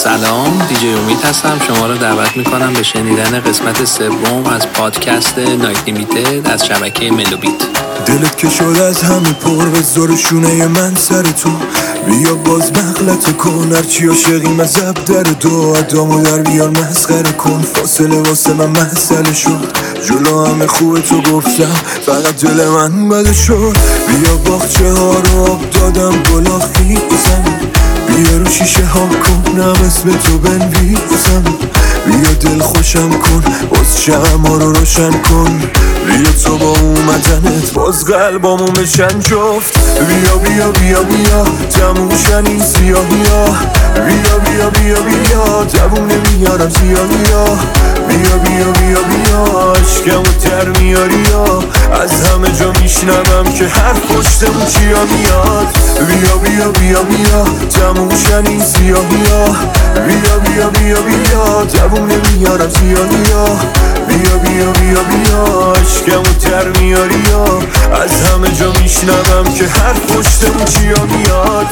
سلام، دیجی امید هستم. شما رو دعوت میکنم به شنیدن قسمت سوم از پادکست نایت لیمیتد از شبکه ملوبیت. دلت که شد از همه پر بذار شونه من سر تو، بیا باز مغلط کن هرچی عاشقیم از زب در دو ادامو در بیار مسخره کن، فاصله واسه من مسئله شد، جلو همه خوب تو گفتم فقط دل من بده شد، بیا باغچه ها رو آب دادم گلا خیزم، بیا رو شیشه ها کن نم اسم تو بنویسم، بیا دل خوشم کن باز شمع رو روشن کن، بیا تو با اومدنت باز قلبامو بشن جفت، بیا بیا بیا بیا تموشن این سیاهی ها، بیا بیا بیا بیا جوونه میارم سیاهی ها، بیا بیا بیا بیا عشقمو در میاری ها، از همه جا میشنوم که هر پشتمون چیا میاد، بیا بیا بیا بیا تموشن این سیاهی ها، بیا بیا بیا بیا جوونه میارم سیاهی ها، بیا بیا بیا بیا عشقمو در میاری ها، از همه جا میشنوم که هر پشتمون چیا میاد.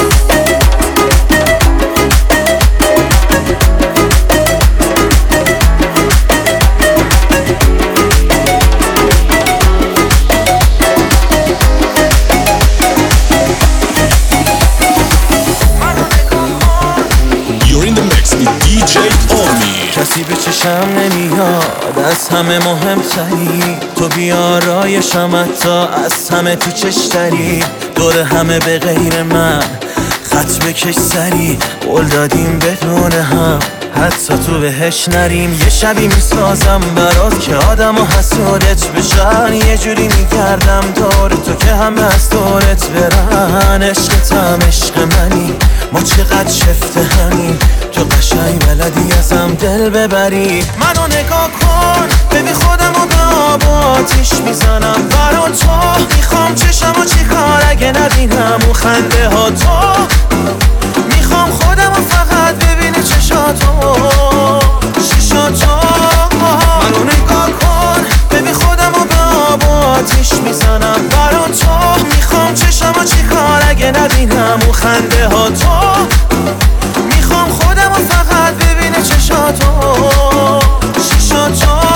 کسی به چشم نمیاد از همه مهمتری، تو بیارایشم حتی از همه تو چشتری، دور همه به غیر من خط بکش سری، قول دادیم بدون هم حتی تو بهش نریم، یه شبی میسازم برات که آدم و حسودت بشن، یه جوری میگردم دور تو که همه از دورت برن، عشقتم عشق منی ما چقدر شفته همین، تو قشنگ بلدی ازم دل ببری، منو نگاه کن ببین خودم و به آب و آتیش میزنم برا تو، میخوام چشم و چیکار اگه نبینم اون خنده ها تو، میخوام خودم و فقط ببینی چشاتو شیشاتو، منو نگاه کن ببین خودم و به آب و آتیش میزنم برا تو، میخوام چشم و چیکار اگه نبینم اون خنده ها تو، میخوام خودم و فقط ببینه چشاتو شیشاتو.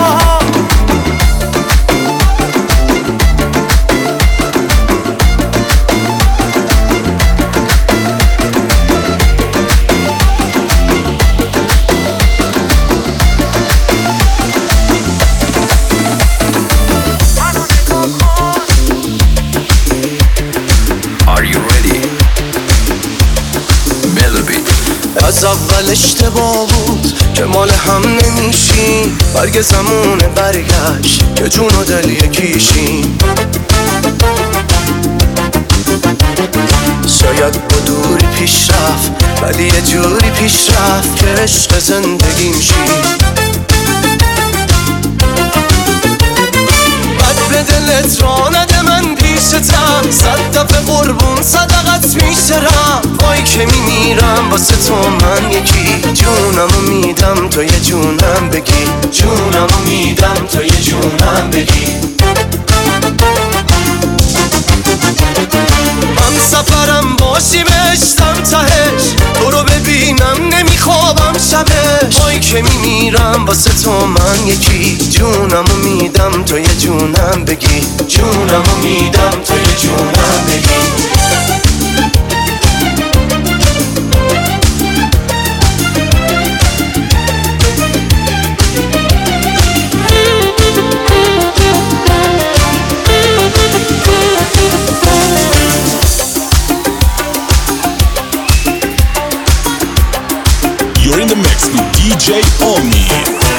از اول اشتباه بود که مال هم نمیشیم، برگ زمونه برگشت که جون و دل یکیشیم، شاید با دوری پیش رفت ولی یه جوری پیش رفت که عشق زندگیم شیم، بد به دلت را نده من پیشتم، صد دفعه قربون صدقت میشرم، وای که میمیرم واسه تو من یکی، جونمو میدم تو یه جونم بگی، جونمو میدم تو یه جونم بگی، من سفرم باشی بشتم تهش، تو رو ببینم نمیخوابم شبش، وای که میمیرم واسه تو من یکی، جونمو میدم تو یه جونم بگی، جونمو میدم تو یه جونم بگی. You're in the mix with DJ Omni.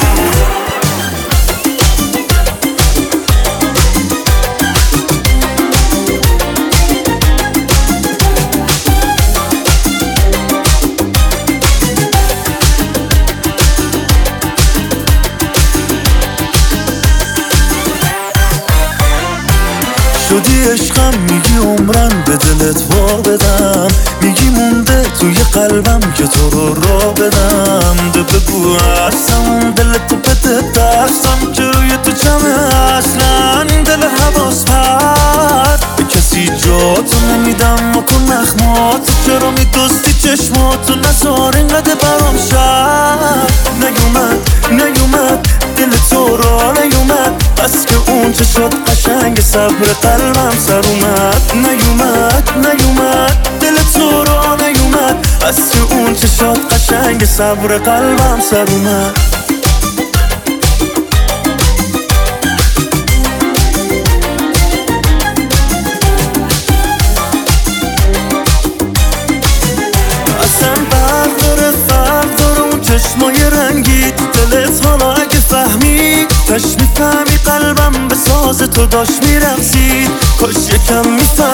شدی عشقم میگی عمرم به دلت وا بدم، میگی مونده توی قلبم که تو رو را بدم، ده بگو هستم دلت بده دستم که روی تو جمعه اصلا دل حواس پرد، به کسی جاتو نمیدم و کن نخماتو، چرا میدوستی چشماتو نزار اینقدر برام شد. نیومد دل تو را نیومد، بس که اون چشات قشنگ صبر قلبم سر اومد. نیومد دل تو را نیومد، بس که اون چشات قشنگ صبر قلبم سر اومد. چشمای رنگی دلت حالا اگه فهمید، تش میفهمی قلبم به ساز تو داشت میرقصید. کاش یکم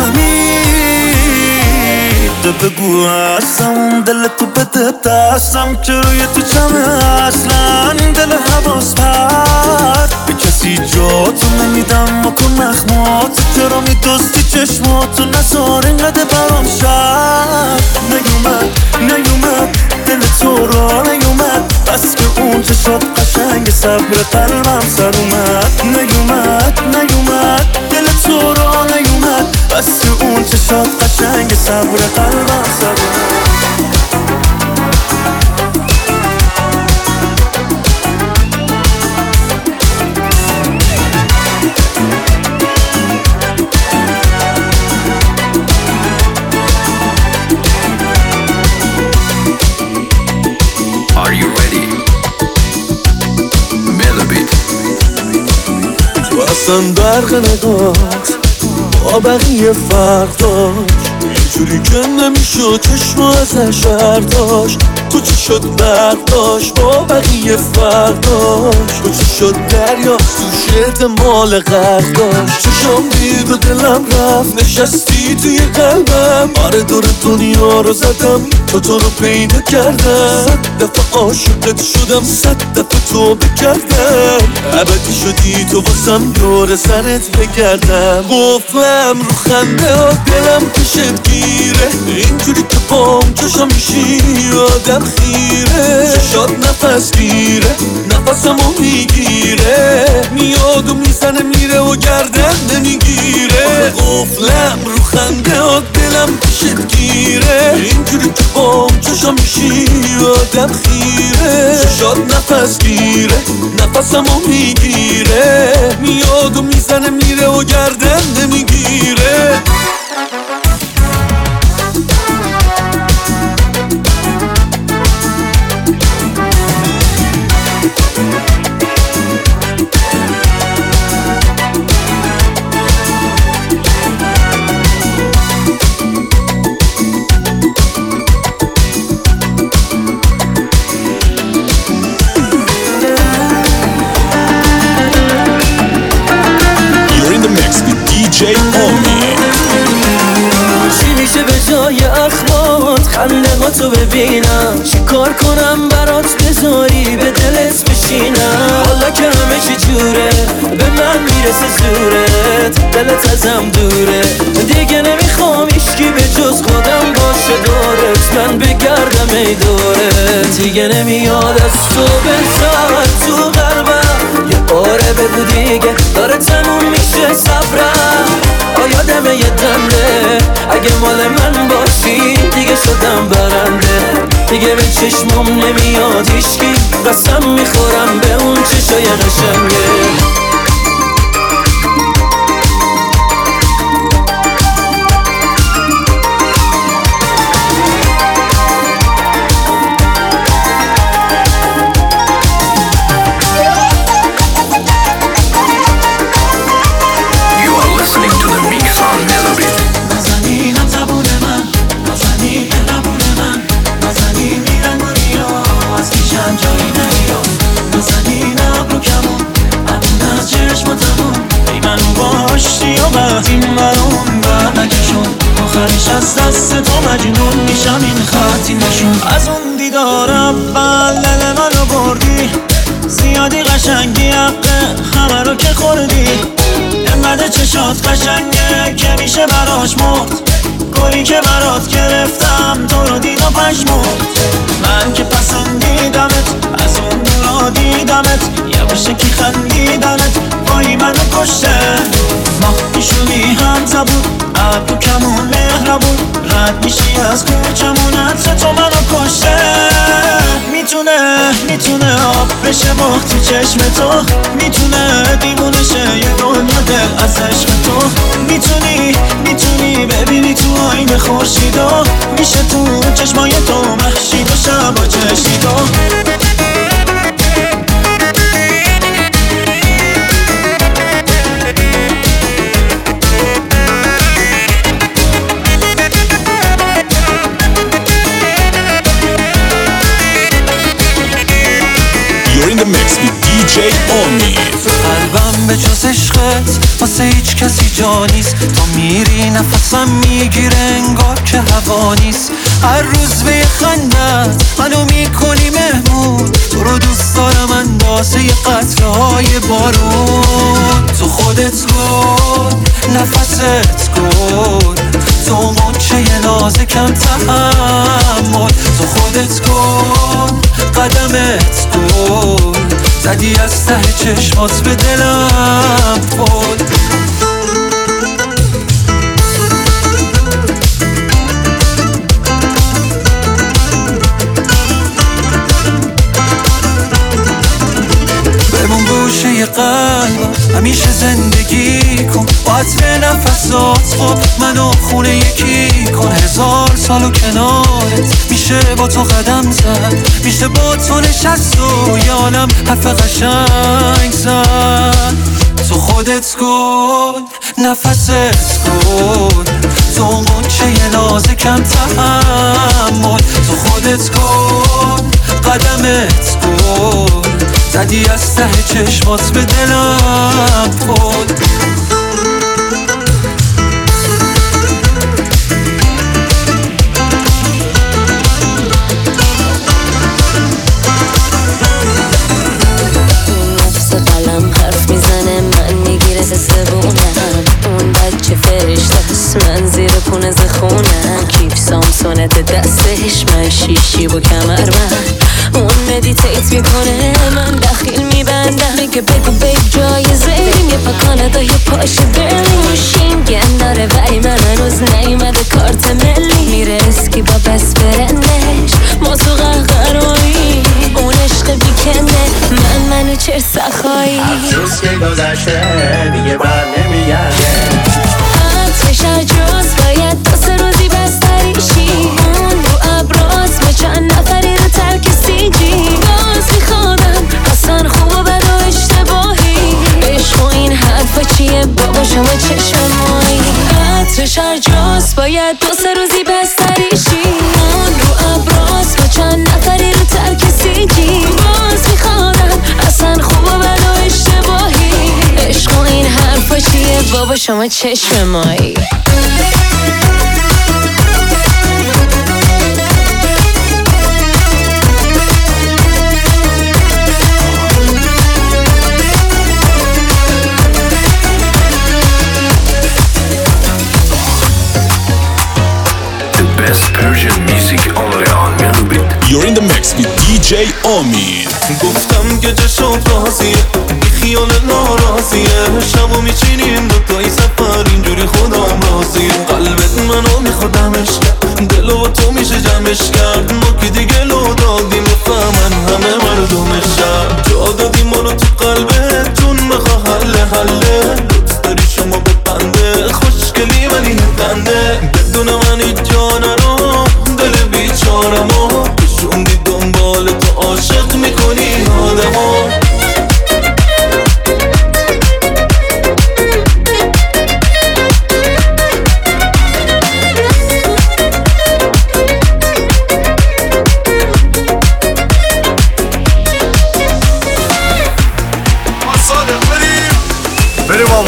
میفهمید، بگو هستم دلتو بده دستم که روی تو چمه اصلا دل حواس پرد. به کسی جاتو نمیدم و کن مخمات، چرا میدستی چشماتو نزار اینقدر برام شد. نیومد دل تو را نیومد، بس که اون چشات قشنگ صبر قلبم سر اومد. نیومد دل تو را نیومد، بس که اون چشات قشنگ صبر قلبم سر اومد. اصلا برق نگاهت با بقیه فرق داشت، اینجوری که نمیشد چشم ازش برداشت. تو چی شد برق داشت با بقیه فرق داشت، تو چی شد دریا توش احتمال غرق داشت. چشم دید و دلم رفت نشستی توی قلبم، آره دور دنیا رو زدم تو رو پیدا کردم. 100 دفعه عاشقت شدم 100 دفعه تو بکردم، ابدی شدی تو واسم دور سرت بگردم. قفلم رو خنده ها دلم پیشت گیره، اینجوری که بام چشم میشی آدم خیره. چشات نفس گیره نفسمو میگیره، میاد و میزنه میره و گردن نمیگیره. قفلم رو خنده ها دلم پیشت گیره، اینجوری که بام چشم میشی آدم خیره. چشات نفس گیره نفسمو میگیره، میاد و میزنه میره و گردن نمیگیره. چی میشه به جای اخمات خنده ها تو ببینم؟ چی کار کنم برات بذاری به دلت بشینم؟ حالا که همه چی جوره به من میرسه زورت، دلت ازم دوره دیگه نمیخوام هیچکی به جز خودم باشه دورت. من بگردم ای دورت دیگه نمیاد از تو بهتر تو قلبم. یه باره بگو دیگه داره تموم میشه صبرم. آیادمه یه دنده اگه مال من باشی دیگه شدم برنده. دیگه به چشمم نمیاد هیچکی، قسم میخورم به اون چشای قشنگه. از دست تو مجنون میشم این خطی نشون. از اون دیدار اول دل منو بردی، زیادی قشنگی حقه همه رو که خوردی. انقدر چشات قشنگه که میشه براش مرد، گلی که برات گرفتم تو رو دید و پشمرد. من که پسندیدمت از اون دورا دیدمت، یواشکی خندیدمت وای منو کشته. ماه پیشونی هم زبون ابرو کمون مهربون، رد میشی از کوچمونت تو منو کشته. میتونه آب بشه مخ تو چشم تو، میتونه دیوونه شه یه دنیا دل از عشق تو. میتونی ببینی تو آینه خورشیدو، میشه تو چشمای تو محشید و شبا چشیدو. You're in the mix with DJ Omi. قلبم به جز عشقت واسه هیچ کسی جا نیست. تو میری نفسم میگیره انگار که هوا نیست. هر روز به یه خندت منو میکنی مهمون. تو رو دوست دارم اندازه یه قطره های بارون. تو خودت گل نفست گل، تو مچه نازکم تحمل. تو خودت گل قدمت گل، زدی از ته چشمات به دلم پل. بمون گوشه قلبم همیشه زندگی کن، با عطر نفسات خب منو خونه یکی کن. 1000 سالو کنارت میشه با تو قدم زد، میشه با تو نشست و یه عالم حرف قشنگ زد. تو خودت گل نفست گل، تو مچه نازکم تحمل. تو خودت گل قدمت گل، زدی از ته چشمات به دلم پل. نفس قلم حرف میزنه من میگیره زبونم. اون بچه فرشته هست من زیر پونه زخونم. کیف سامسونت دستش من شیشی با کمر من. اون مدیتیت میکنه من دخیل میبندم. میگه بگو بیب جایزه بریم یه پاکاندا یه پاش بریم. موشینگن داره ولی من هنوز نیومده کارت ملی. میره اسکی با بس برندش ما تو قهقرایی. اون عشق بیکنه منو چر سخایی. افسوس که گذشته دیگه بر نمیگرده. عطرش عجاز باید 2 روزی بستریشی. اون رو ابراز ما چند نفری رو ترک سیجی. باز میخوادم اصلا خوب و بد و اشتباهی. عشق و این حرفا چیه بابا شما چشم مایی. عطرش عجاز باید 2 روزی بستریشی. اون رو ابراز ما چند نفری رو ترک سیجی. باز میخوادم اصلا خوب و بد و اشتباهی. عشق و این حرفا چیه بابا شما چشم مایی. You're in the mix with DJ Omi. گفتم که جشن راضیه بی خیال ناراضیه. شبو میچینیم دوتایی سفر اینجوری خودم راضیه. قلبت منو میخوادمش کرد، دلو با تو میشه جمعش کرد. ما که دیگه لو دادیم بفهمن همه مردمش شد. جا دادیم منو تو قلبتون بخوا حله. دوست داری شما ببنده خوشگلی ولی نبنده. بدون من هیچ جا نرو دل بیچارمو کشوندی دنبال تو عاشق میکنی آدمو. بریم آمون.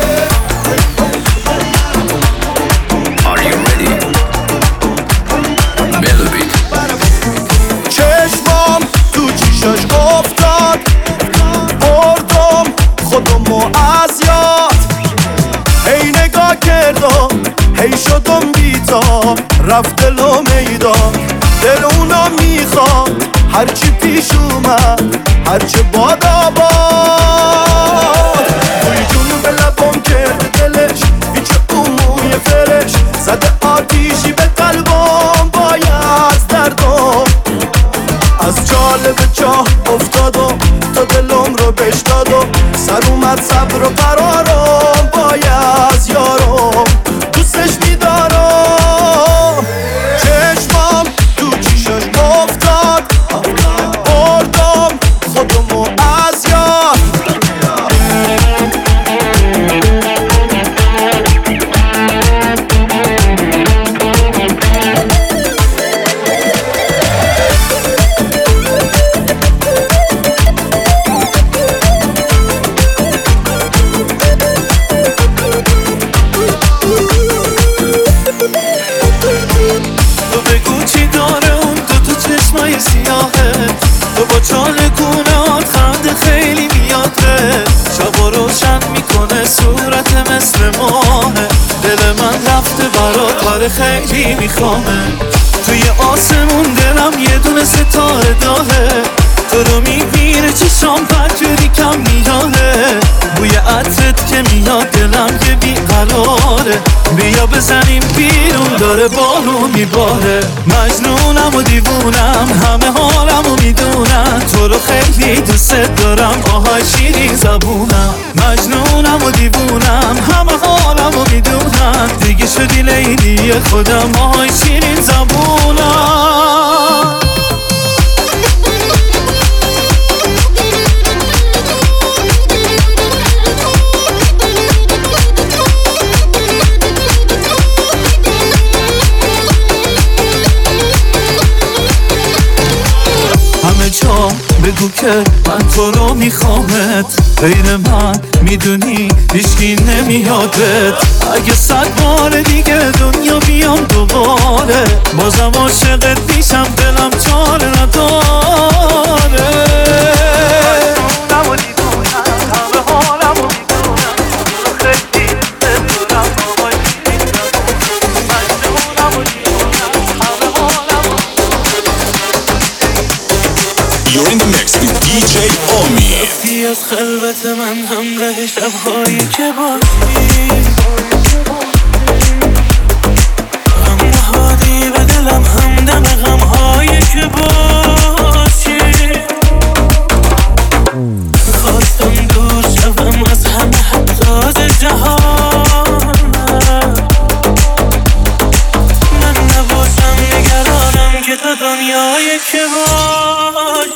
چشمام تو چیشاش افتاد، بردم خودمو از یاد. هی نگاه کردم هی شدم بیتا، رفت دلو میدان. دل اونا میخواد هرچی پیش اومد هرچه باد آباد. توی جونو به لبم کرده دلش هیچ اون موی فرش زده آتیشی به قلب چاه افتاد و تا دلم رو بش داد و سر اومد صبر و قرارم باید یارم دوستش میدارم چشمام تو چیشش افتاد بردم خودمو از یاد تو با چاله گونهات خنده خیلی میاده شبا روشن میکنه صورت مثل ماهه دل من رفته برات کار خیلی میخوامه توی آسمون دلم یه دونه ستاره داره تو رو میبینه چشام پنجوری کم میاده بوی عطرت که میاد دلم یه بیقراره بیا بزنیم بیرون داره بارون میباره مجنونم و دیوونم همه حالم و میدونم تو رو خیلی دوست دارم آهای شیرین زبونم مجنونم و دیوونم همه حالم و میدونم دیگه شدی لیلی خودم آهای شیرین زبونم بگو که من تو رو میخوامت غیر من میدونی هیچکی نمیادت اگه 100 بار دیگه دنیا بیام دوباره بازم عاشقت میشم دلم چاره نداره You're in the mix with DJ Omi. رفتی از خلوت من همراه شبهایی که باشی غم نهادی به دلم همدم غمهایی که باشی خواستم دور شوم از همه حباز جهان من نباشم نگرانم که تو دنیایی که باشی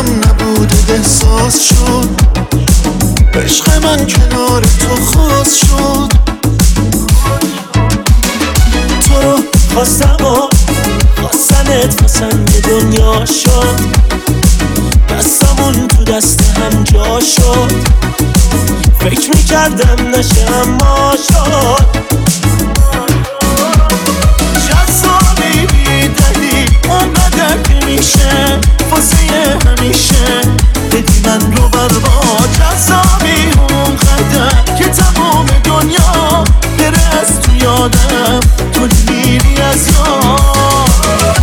حواسم نبود احساس شد عشق من کنار تو خاص شد تو رو خواستم و خواستنت واسم یه دنیا شد دستمون تو دست هم جا شد فکر میکردم نشه اما شد جذابی بیدلی اونقدر که میشه واسه همیشه بدی من رو برباد جذابی اونقدر که تمام دنیا بره از تو یادم تو میری از یاد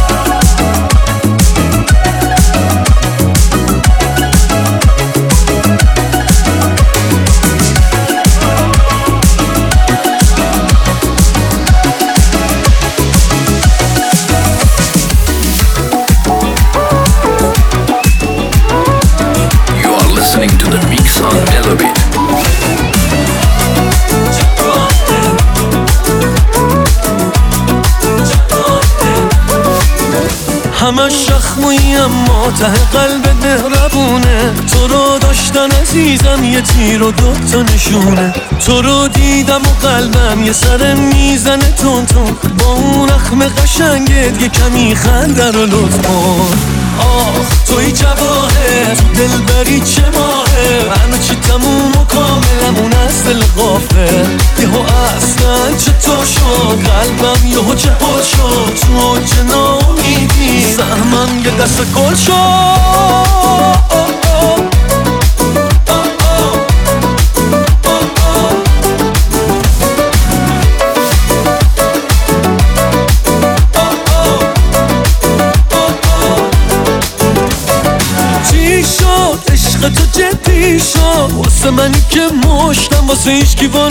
همش شخمویی اما ته قلب مهربونه تو رو داشتن عزیزم یه تیر و دوتا نشونه تو رو دیدم و قلبم یه سر میزنه تون تون با اون اخم قشنگت یه کمی خنده رو لطف کن آخ توی جواهر تو دلبری چه ماهه همه چی تموم و کاملمون از دل غافل یهو اصلا چطور شد قلبم یهو جهل شد تو چه ناامیدی سهمم یه دست گل شد تو جدی شد واسه منی که مشتم واسه هیچکی وا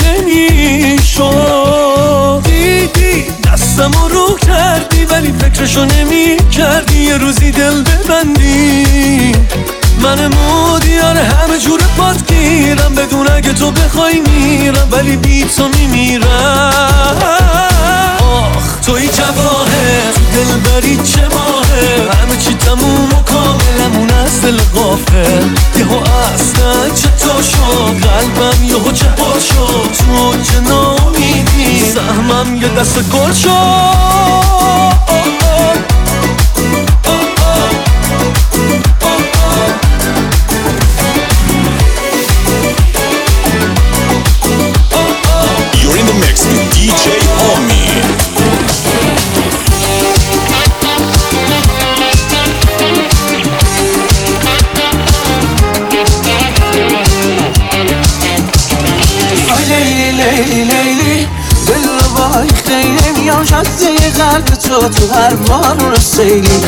نمیشد دیدی دستم رو کردی ولی فکرشو نمی کردی یه روزی دل ببندی من مودیار همه جور پات گیرم بدون اگه تو بخوای میرم ولی بی تو میمیرم آخ توی جواهر تو دلبری چه ماهه همه چی تموم و کاملمون از دل غافل یهو اصلا چطور شد قلبم یهو جهل شد تو چه ناامیدی سهمم یه دست گل شد You're in the mix with DJ Omi. لیلی دل رو بای خیلی میام شده قلب تو هر بار رو سیلی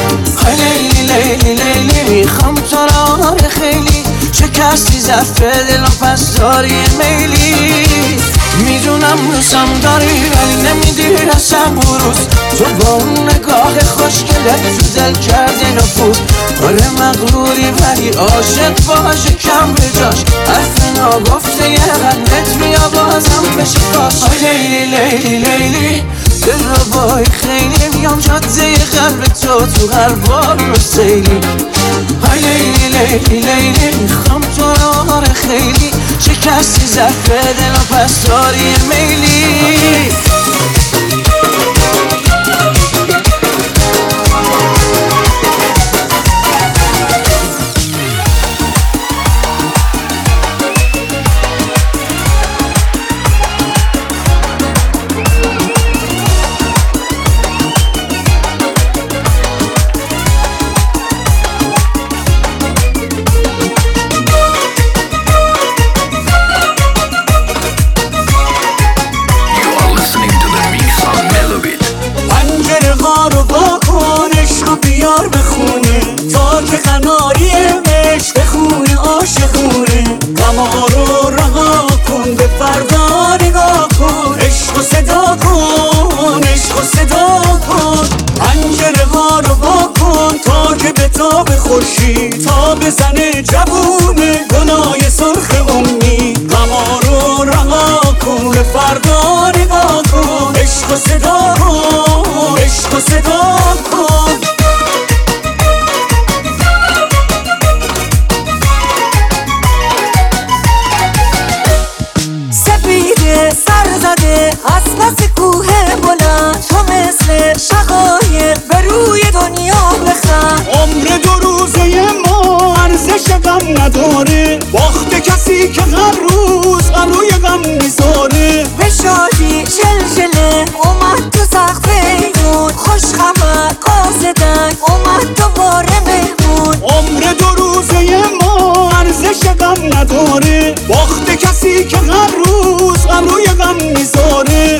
لیلی میخوام تو را خیلی شکستی زفه دلم پس داری میلی میدونم روزم داری ولی نمیدی رسم روز تو با اون نگاه خوشگلت تو دل کرده نفوذ آره مغروری ولی عاشق باشه کم به جاش حرف ناگفته یه قلبت بیا بازم بشه باش لیلی دل رو بای خیلی میام جاده قلب تو هر بار رو سیلی لیلی میخوام تو را خیلی شکستی زفه دلم پس داری میلی بیار بخونه تا که خناری عشق بخونه عاشقونه غما رو رها کن به فردا نگاه کن عشق و صدا کن عشق و صدا کن پنجره ها رو وا کن تا که به تاب خورشید تا بزنه جوونه گناه سرخ امید غما رو رها کن به فردا نگاه کن عشق و صدا کن عشق و صدا کن عشقم قاصدن اومد دوباره مهمون. عمر 2 روزه ما ارزش غم نداره، باخت کسی که هر روز غم روی غم میذاره.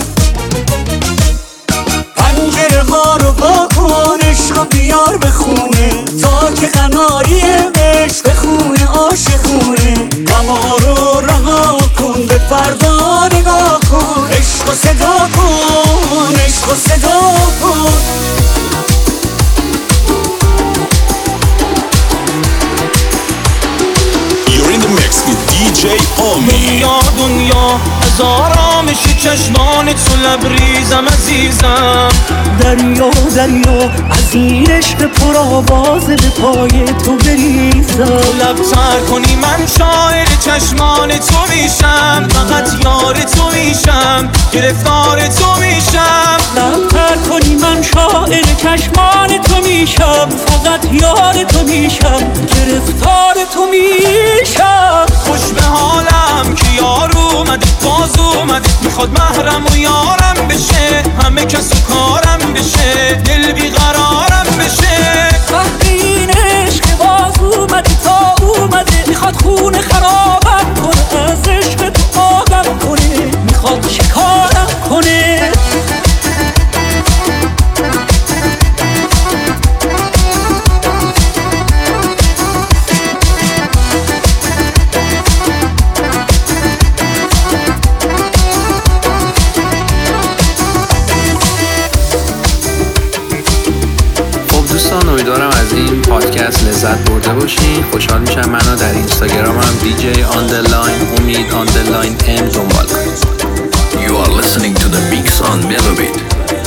پنجره ها رو با کن، عشق بیار به خونه تا که قناری عشق به خونه عاشقونه. غما رو رها کن، به فردا نگاه کن، عشق و صدا کن، عشق و صدا کن. You're in the mix with DJ Omi. دنیا از آرامش چشمان تو لبریزم عزیزم. دریا از این عشق پر آوازه به پای تو بریزم. لبتر کنی من شاعر چشمان تو میشم، فقط یار تو میشم، گرفتار تو میشم. لبتر کنی من شاعر چشمان تو میشم، فقط یار تو میشم، گرفتار تو میشم. خوش به حالم که یار اومده، باز اومده، میخواد محرم و یارم بشه، همه کس و کارم بشه، دل بیقرارم بشه. وقتی این عشق باز اومده تا اومده، میخواد خونه خرابم کنه، از عشق تو آبم کنه، میخواد شکارم کنه. دوستان امیدوارم از این پادکست لذت برده باشین. خوشحال میشم منو در اینستاگرامم DJ_Omid_M دنبال کنید. You are listening to the mix on Melobit.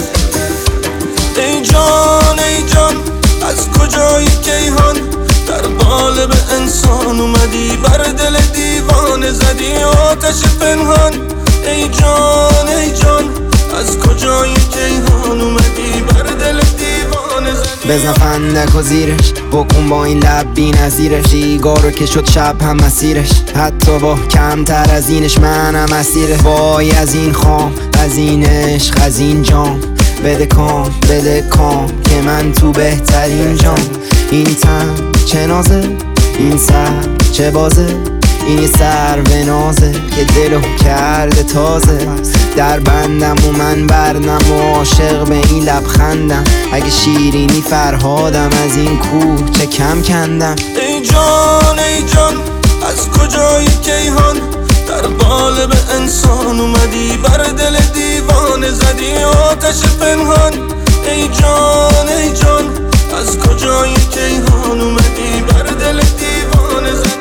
ای جان از کجایی کیهان، در قالب انسان اومدی، بر دل دیوانه زدی آتش پنهان. ای جان از کجایی کیهان اومدی، بر دل دیوانه زدی. بزن فندک و زیرش، بکن با این لب بی نظیرش، سیگارو که شد شب هم مسیرش، حتی با کمتر از اینش منم اسیره. وای از این خام، از این عشق، از این جام، بده کام که من تو بهترین جام. این تن چه نازه، این سر چه بازه، این یه سر به نازه که دلو کرده تازه. در بندم و من برنم و عاشق به این لبخندم، اگه شیرینی فرهادم از این کوه چه کم کندم. ای جان از کجایی کیهان، در قالب انسان اومدی، بر دل دیوانه زدی آتش پنهان. ای جان از کجایی کیهان اومدی، بر دل دیوانه زدی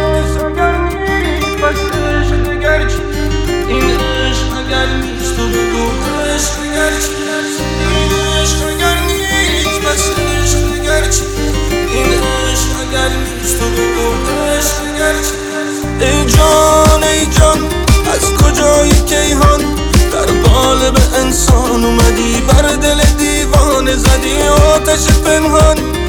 این عشق اگر نیست تو بگو، عشق اگر چی، این عشق اگر نیست بس عشق اگر چی، این عشق اگر نیست تو بگو، عشق اگر چی. ای جان از کجایی کیهان، در قالب انسان اومدی، بر دل دیوانه زدی آتش پنهان.